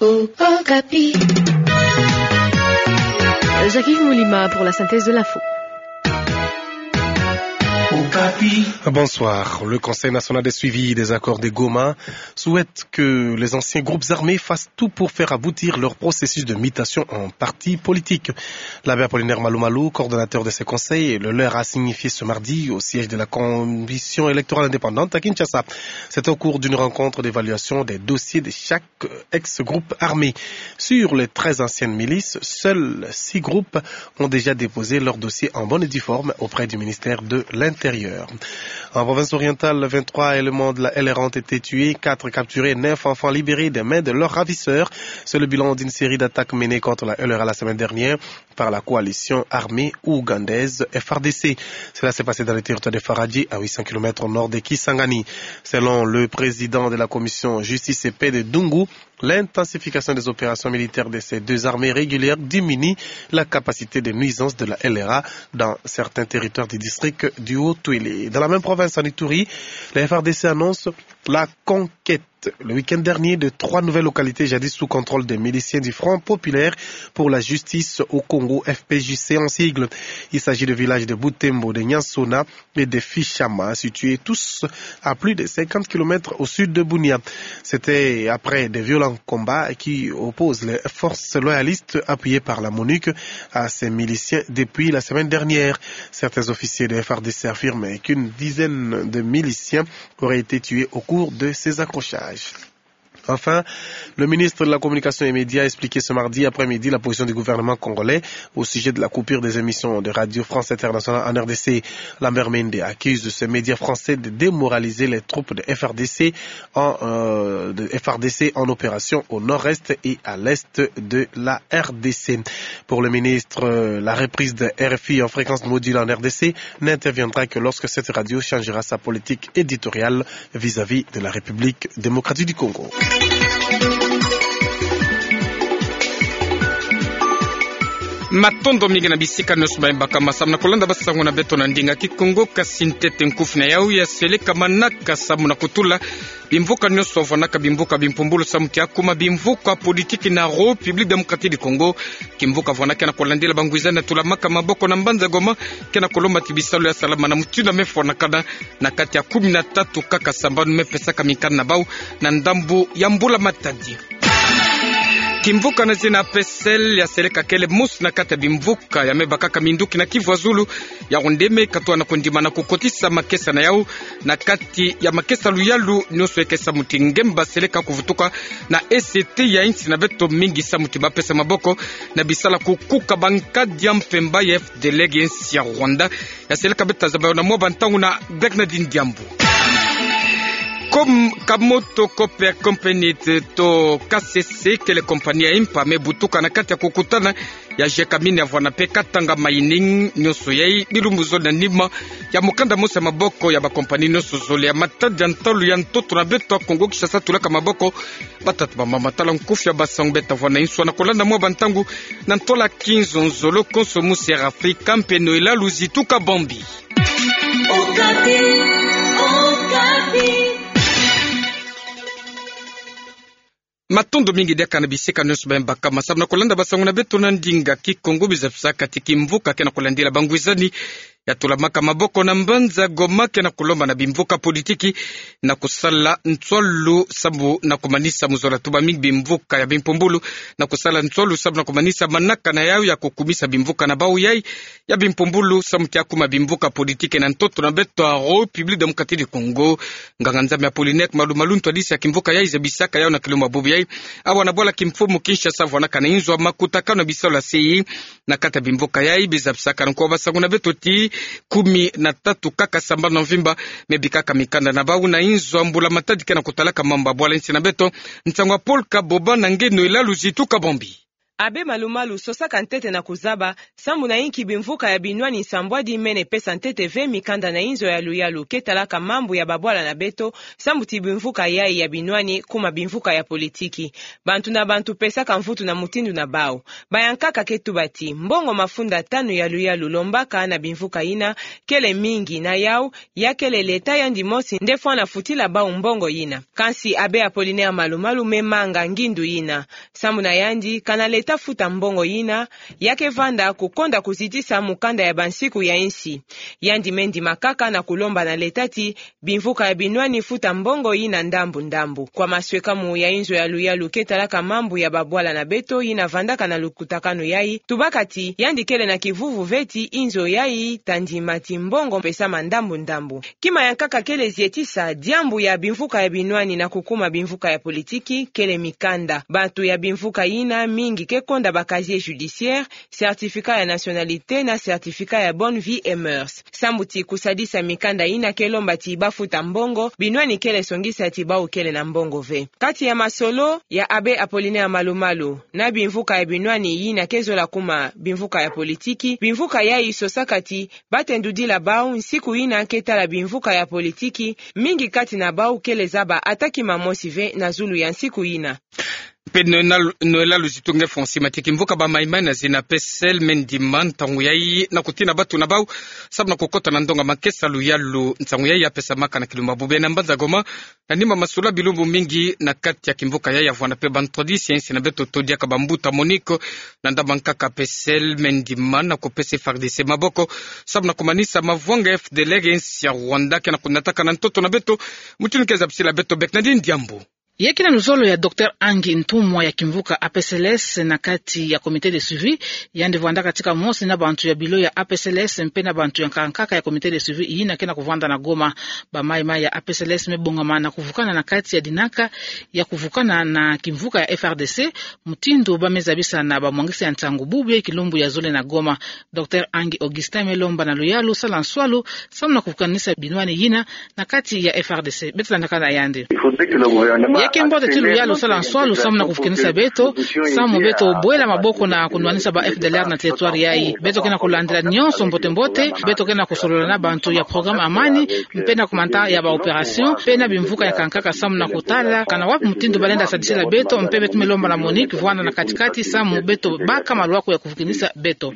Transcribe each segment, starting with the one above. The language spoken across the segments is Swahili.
Okapi. Jacques Moulima pour la synthèse de l'info. Bonsoir. Le Conseil national de suivi des accords de Goma souhaite que les anciens groupes armés fassent tout pour faire aboutir leur processus de mutation en parti politique. L'abbé Apollinaire Malou, coordonnateur de ce conseil, le leur a signifié ce mardi au siège de la Commission électorale indépendante à Kinshasa. C'est au cours d'une rencontre d'évaluation des dossiers de chaque ex-groupe armé. Sur les 13 anciennes milices, seuls 6 groupes ont déjà déposé leur dossier en bonne et due forme auprès du ministère de l'Intérieur. En province orientale, 23 éléments de la LR ont été tués, 4 capturés, 9 enfants libérés des mains de leurs ravisseurs. C'est le bilan d'une série d'attaques menées contre la LR la semaine dernière par la coalition armée ougandaise FARDC. Cela s'est passé dans le territoire de Faradji, à 800 km au nord de Kisangani. Selon le président de la commission justice et paix de Dungu, l'intensification des opérations militaires de ces deux armées régulières diminue la capacité de nuisance de la LRA dans certains territoires du district du Haut-Tuélé. Dans la même province en Ituri, la FARDC annonce la conquête le week-end dernier de 3 nouvelles localités jadis sous contrôle des miliciens du Front populaire pour la justice au Congo, FPJC en sigle. Il s'agit de villages de Butembo, de Nyansona et de Fichama, situés tous à plus de 50 km au sud de Bunia. C'était après de violents combats qui opposent les forces loyalistes appuyées par la MONUC à ces miliciens depuis la semaine dernière. Certains officiers de FARDC affirment qu'une dizaine de miliciens auraient été tués au cours de ces accrochages. Enfin, le ministre de la Communication et Médias a expliqué ce mardi après-midi la position du gouvernement congolais au sujet de la coupure des émissions de Radio France Internationale en RDC. Lambert Mende accuse ces médias français de démoraliser les troupes de FARDC en opération au nord-est et à l'est de la RDC. Pour le ministre, la reprise de RFI en fréquence module en RDC n'interviendra que lorsque cette radio changera sa politique éditoriale vis-à-vis de la République démocratique du Congo. Matondo mingi na bisika nyonso bayembaka masamu na kolanda basango na beto na ndinga kikongo kasi ntete nkufu na yau ya seleka manaka samu na kutula bimvuka nyonso avanaka bimvuka bimpumbulu samu tiakuma bimvuka politiki na ro public demokrati di Kongo kimvuka avanaka na kolandela bangwizana na tulamaka maboko na mbanza Goma kena kolomba tibisalo ya salama na mutuna mefona kada na kati ya 13 kaka sambanu mepesaka mikana na bau na ndambu ya mbula matadi. Kimvuka na zina pesel ya seleka kele mus na kata bimvuka ya mebakaka minduki na Kivu Zulu ya rondeme katwa na kondima na kukotisa makesa na yao na kati ya makesa luyalu nyoso ekesa mutingemba seleka kuvutuka na ECT ya insi na beto mingi sa mutima pesa maboko na bisala kukuka bankadi ya mpemba ya FDLG insi ya Rwanda ya seleka beta zabayo na mwa ntangu na Bernardine Diambu. Comme Kamoto Copper Company to KCC kele kompania impa mebutuka na kati ya kukutana ya jekamini ya vwana peka tanga mining nyoso yai nilumbuzo na nima ya mukanda mosa maboko ya bakompani nyoso zole ya matadi ya ntalu ya ntoto na beto Kongo Kinshasa tulaka maboko batatu ba mamatala nkufu ya basang beta vwana inswa na kolanda mwa bantangu na ntola 15 nzolo konsomu ser Afrika mpeno ila luzituka bombi. Okapi, Okapi. Matondo mingi deka na bisika nyonso bayembaka masamu na kolanda basango na beto na ndinga kikongo bizafisa kati mvuka kena kolandela bangwizani ya tulamaka maboko na mbanza Goma kena kulomba na bimvuka politiki na kusala ntwolu sabu na kumanisa muzola tuba mingi bimvuka ya bimpumbulu na kusala ntwolu sabu na kumanisa manaka na yao ya kukumisa bimvuka na bau yai ya bimpumbulu samu tiakuma bimvuka politiki na ntoto na beto a ro public demokrati di Kongo nganganzami ya Polinek malumaluntu adisi ya kimvuka yai zabisaka yao na kilomba bubi yai awa na bola kimfumu Kinshasa vwana kana inzo makutakano na bisala sei na kata bimvuka yai bizabisaka na kwa basangu na beto ti 13 kaka samba na mvimba mebikaka mikanda na bau na inzo ambula matadi kena kutalaka mamba bwala insi na beto ntangwa Paul Kaboba na ngeno ila luzituka bombi. abe malumalu sosaka ntete na kuzaba sambu na inki bimvuka ya binwani nsambwadi mene pesa ntete ve mikanda na inzo ya luyalu ketalaka mambu ya babwala na beto sambu ti bimvuka yai ya binwani kuma bimvuka ya politiki bantu na bantu pesaka mvutu na mutindu na bao bayankaka ketubati mbongo mafunda tanu ya luyalu lombaka na bimvuka ina kele mingi na yao ya kele leta yandi mosi ndefo na futila bao mbongo ina kansi abe Apollinaire malumalu memanga ngindu ina sambu na yandi kana leta futa mbongo ina yake vanda kukonda kuzidisa mukanda ya bansiku ya insi yandi mendi makaka na kulomba na letati bimvuka ya binwani futa mbongo ina ndambu kwa maswekamu ya inzo ya luyalu ketalaka mambu ya babwala na beto ina vandaka na lukutakano yai tubakati yandi kele na kivuvu veti inzo yai tandimati mbongo pesa mandambu kima yankaka kele zietisa diambu ya bimvuka ya binwani na kukuma bimvuka ya politiki kele mikanda bantu ya bimvuka ina mingi kekonda bakazier judiciaire certificat ya nationalité na certificat ya bonne vie et mœurs sambuti kusadisa mikanda ina kelomba ti bafuta mbongo binwani kele songisa ti bau kele na mbongo ve kati ya masolo ya abe Apollinaire malumalu na bimvuka ya binwani ina kezola kuma bimvuka ya politiki bimvuka ya isosakati batendudila bau nsiku ina ketala bimvuka ya politiki mingi kati na bau kele zaba ataki mamosi ve na zulu ya nsiku ina pe noela luzitunge fonsi matiki mvuka ba maimana zina pesel mendiman tangu yai na kutina batu na bau sabu na kokota na ndonga makesa luyalu ntangu yai ya pesa maka na kiluma bube na mbanza goma na nima masula bilumbu mingi na kati ya kimvuka yai ya vwana pe bantodi siensi na beto todia ka bambuta moniko na ndabankaka pesel mendiman na kopese fardese maboko sabu na kumanisa mavwanga FDLR ensi ya Rwanda kena kunataka na ntoto na beto mutinu keza psila beto bek na dini diambo Yeki na nuzolo ya Dr. Angi Ntumwa ya kimvuka APCLS na kati ya komite de suivi yande vwanda katika mosi na bantu ya bilo ya APCLS mpe na bantu ya nkankaka ya komite de suivi ina kena kuvanda na Goma ba mai ya APCLS mebongama na kuvukana na kati ya dinaka ya kuvukana na kimvuka ya FRDC mutindo bamezabisa na bamwangisi ya ntangu bube kilumbu ya zole na Goma. Dr. Angi Augustin Melomba na Luyalu salanswalu samu na kuvukanisa binwani yina na kati ya FRDC betu landakana yande Kembote tilu yalo sala swalo samu na kufukinisa beto samu beto bwela maboko na kunwanisa ba FDLR na territoire yai beto kena kulandila nyonso mbote beto kena kusolola na bantu ya programme amani mpena kumanta ya ba operation pena bimvuka ya kankaka samu na kutala kana wapi mutindo balenda sadisela beto mpe beto Melomba na Monique vwana na katikati samu beto baka maluako ya kufukinisa beto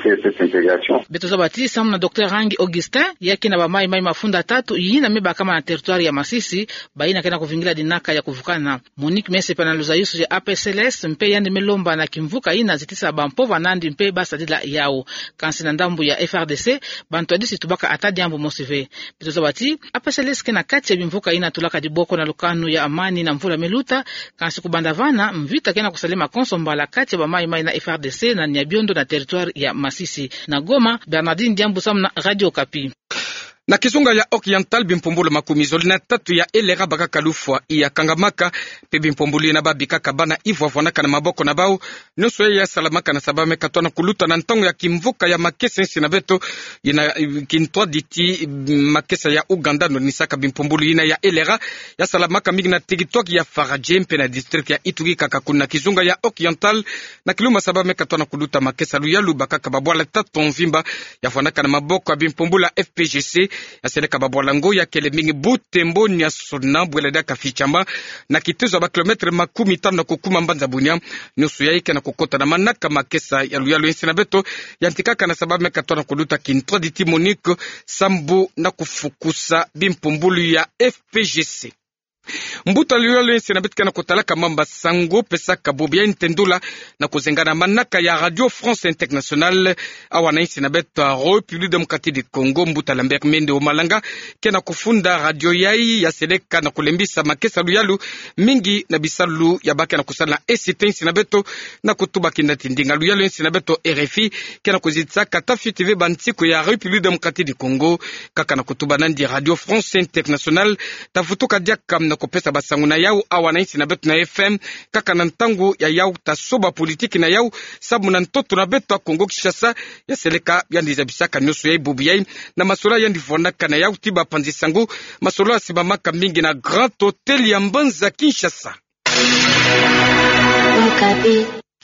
zabati samu na Dr. Angi Augustin yaki na ba mai mafunda tatu yina meba kama na territoire ya Masisi baina kena kuvingila dinaka ya kuvukana Monique Mese panaluza yusu ya APCLS mpe yandi Melomba na kimvuka ina zitisa bampova nandi mpe basadila yao kansi na ndambu ya FRDC bantu adisi tubaka atadi ambu mosive bito zabati APCLS kena kati ya bimvuka ina tulaka diboko na lukanu ya amani na mvula meluta kansi kubandavana mvita kena kusalema konsombala kati ya bamai na FRDC na Nyabiondo na territoire ya Masisi na Goma. Bernardine Diambu Sam na Radio Okapi. Na kizunga ya Oriental bimpombolo makumizoli na tatu ya elera baka kalufwa iya kangamaka pe bimpomboli na babika kabana ivo avwanaka na maboko na bao nyonso ya salamaka na sabame katwana kuluta na ntongo ya kimvuka ya makesa nsi na beto ina kintwa diti makesa ya Uganda no nisaka bimpomboli ina ya elera ya salamaka mingi na TikTok ya Faraje mpe na district ya Ituri kakakuna kizunga ya Oriental na kiluma sabame katwana kuluta makesa luyalu baka kababwala tatu mvimba ya vwanaka na maboko ya bimpombola FPGC aseleka babwalango ya kele mingi butembo nya sona bweleda kafichamba na kitezo ba kilometre makumi tano na kukuma mbanza bunya nyusu yaike na kokota na manaka makesa ya luyalo ensi na beto yantikaka na sababu mekatona kuluta kintwa diti Monique sambu na kufukusa bimpumbulu ya FPGC. Mbuta luyalo ensi na betika na kotalaka mamba sango pesa kabobia intendula na kuzengana manaka ya Radio France Internationale awana ensi na beta République Démocratique du Congo mbuta Lambert Mende o Malanga kena kufunda radio yai ya seleka na kulembisa makesa luyalu mingi na bisalu ya baka na kusala ECT ensi na beto na kutuba kindati ndinga luyalo ensi na beto RFI kena kuzitsa katafi TV bantiko ya République Démocratique du Congo kaka na kutuba nandi Radio France Internationale tafutuka diaka na kopesa basangu na yau awana insi na betu na FM kaka na ntangu ya yau tasoba politiki na yau sabu na ntoto na betu a Kongo Kinshasa ya seleka yandiza bisaka nyoso ya ibubu yai na masola yandivonaka na yau tiba panzi sangu masola asibamaka mingi na Grand Hotel ya Mbanza Kinshasa.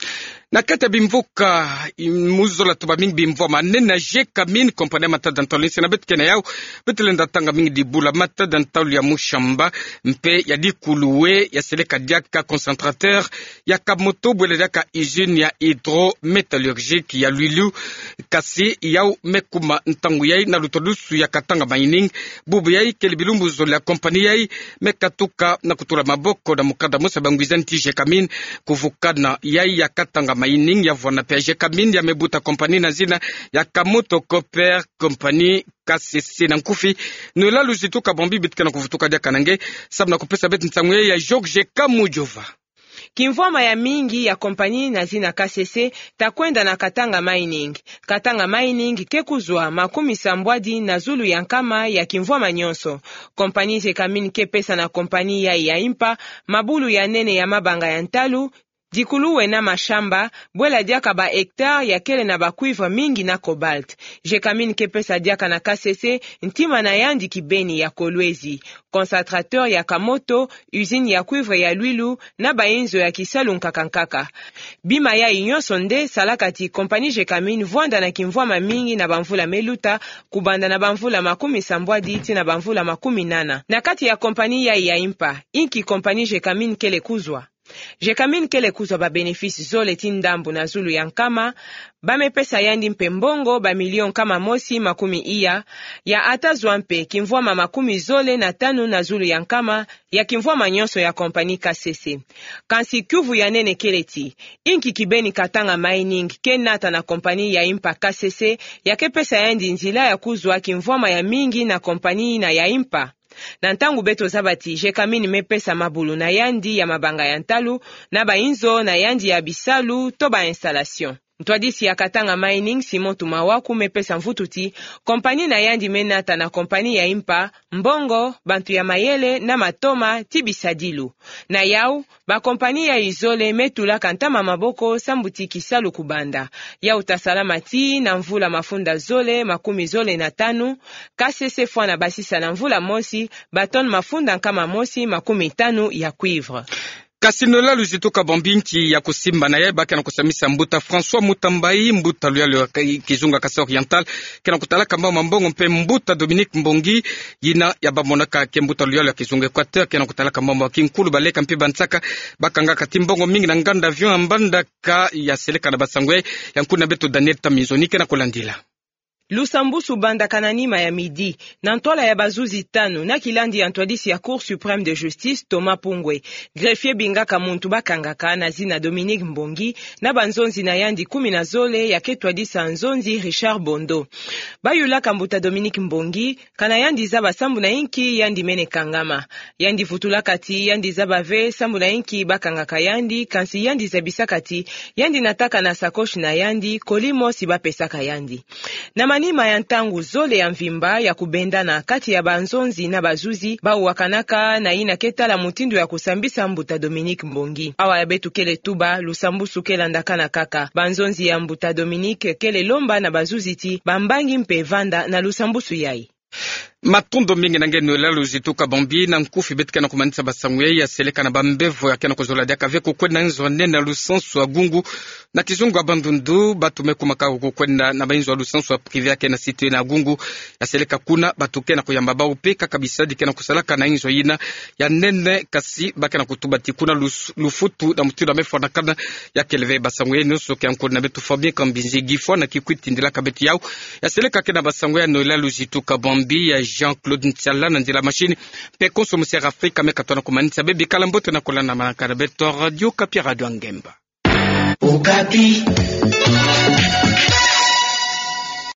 Na kata bimvuka muzola tuba mingi bimvua manena Jekamin kompania matadantoli sina betkena yao betelenda tanga mingi dibula matadantoli ya mushamba mpe ya dikuluwe ya seleka diaka concentrateur ya kamoto bwele diaka usine ya hydrometallurgique ya Luilu kasi yao mekuma ntangu yai na lutodusu ya katanga mining bubu yai kelibilumbu zola ya kompani yai mekatuka na kutula maboko na mukada musa bangwizanti Jekamin kuvukana yai ya katanga mining ya vwana pe Jekamin ya mebuta kompani na zina ya Kamoto Copper kompani KCC na nkufi nola luzituka bombi bitkana kuvutuka dia kanange sabna kupesa bet ntangwe ya George Kamujova. Kimvoma ya mingi ya kompani na zina KCC takwenda na Katanga Mining. Katanga Mining kekuzwa makumi sambwadi na zulu ya nkama ya kimvoma nyonso. Kompani Jekamin kepesa na kompani ya impa mabulu ya nene ya mabanga ya ntalu dikuluwe na mashamba bwela diaka ba hectare ya kele na ba cuivre mingi na cobalt. Jekamin kepesa diaka na KCC ntima na yandi kibeni ya Kolwezi. Concentrateur ya Kamoto, usine ya cuivre ya Luilu na baenzo ya Kisalu nkakankaka. Bima ya inyonso nde salakati kompani Jekamin vwanda na kimvwama mingi na bamvula meluta kubanda na bamvula makumi sambwadi tina bamvula makumi nana. Na kati ya kompani ya impa, inki kompani Jekamin kele kuzwa. Jekamin kele kuzwa ba benefisi zole tindambu na zulu ya nkama, ba mepesa yandi mpe mbongo ba milion kama mosi makumi iya, ya atazwa mpe kimvwama makumi zole na tanu na zulu ya nkama, ya kimvwama nyonso ya kompani KCC. Kansi kuvu ya nene keleti, inki kibeni Katanga Mining kenata na kompani ya impa KCC, ya kepesa yandi nzila ya kuzwa kimvwama ya mingi na kompani na ya impa. Na ntangu beto zabati, Jekamin mepesa mabulu na yandi ya mabanga ya ntalu, na bainzo na yandi ya bisalu to ba installation. Ntwadisi ya Katanga Mining Simon Tumawaku mepesa mvututi, kompani na yandi menata na kompani ya impa, mbongo, bantu ya mayele na matoma tibisadilu. Na yau, ba kompani ya izole metula kantama maboko sambuti Kisalu kubanda. Yau tasalamati na mvula mafunda zole makumi zole na tanu, KCC fwana basisa na mvula mosi, baton mafunda kama mosi makumi tanu ya cuivre. Kasinola luzituka bombinki ya kusimba na yeba kena kusamisa mbuta François Mutambai mbuta luyalo kizunga Kasa Oriental kena kutala kamba mambongo mpe mbuta Dominique Mbongi yina ya bamonaka ke mbuta luyalo kizunga Equateur kena kutala kamba mwa kinkulu baleka mpe bansaka bakanga katimbongo mingi na nganda avion ambanda ka ya seleka na basangwe ya nkuna beto Daniel Tamizoni kena kulandila. Lusambusu banda kananima ya midi, na ntola ya bazuzi tanu, na kilandi ya ntwadisi ya Cour suprême de justice Thomas Pungwe, greffier bingaka muntu bakangaka na zina Dominique Mbongi, na banzonzi na yandi 10 na zole ya ketwadisa nzonzi Richard Bondo. Bayula kambuta Dominique Mbongi, kana yandi zaba sambu na inki yandi mene kangama. Yandi futula kati, yandi zaba ve, sambu na inki bakangaka yandi, kansi yandi zabisa kati, yandi nataka na sakoshi na yandi, kolimo siba pesaka yandi. Na manima ya ntangu zole ya mvimba ya kubenda na kati ya banzonzi na bazuzi ba wakanaka na ina ketala mutindu ya kusambisa mbuta Dominique Mbongi. Awa ya betu kele tuba lusambusu kela ndakana kaka banzonzi ya mbuta Dominique kele lomba na bazuzi ti bambangi mpe vanda na lusambusu yai. Matondo mingi nange nola luzituka bombi na nkufi betka na kumanisa basangwe ya seleka na bambevo ya kena kuzola diaka veko kwenda nzone na lusansu wa gungu na kizungu abandundu batume kumaka kukwenda na bainzo wa lusansu wa privé yake na sitwe na gungu ya seleka kuna batuke na kuyamba ba upeka kabisa dikena kusalaka na inzo yina ya nene kasi baka na kutubati kuna lufutu na mutido amefo na kana ya keleve basangwe nusu ke ankona na betu Fabien Kambinzi gifo na kikwiti ndila kabeti yao ya seleka kena basangwe ya nola luzituka bombi ya Jean-Claude Ntiala na ndila machine pe konsomusi Afrika mekatona kumanisa bebi kalambote na kolana manaka beto radio Kapi Radio Ngemba. Okapi.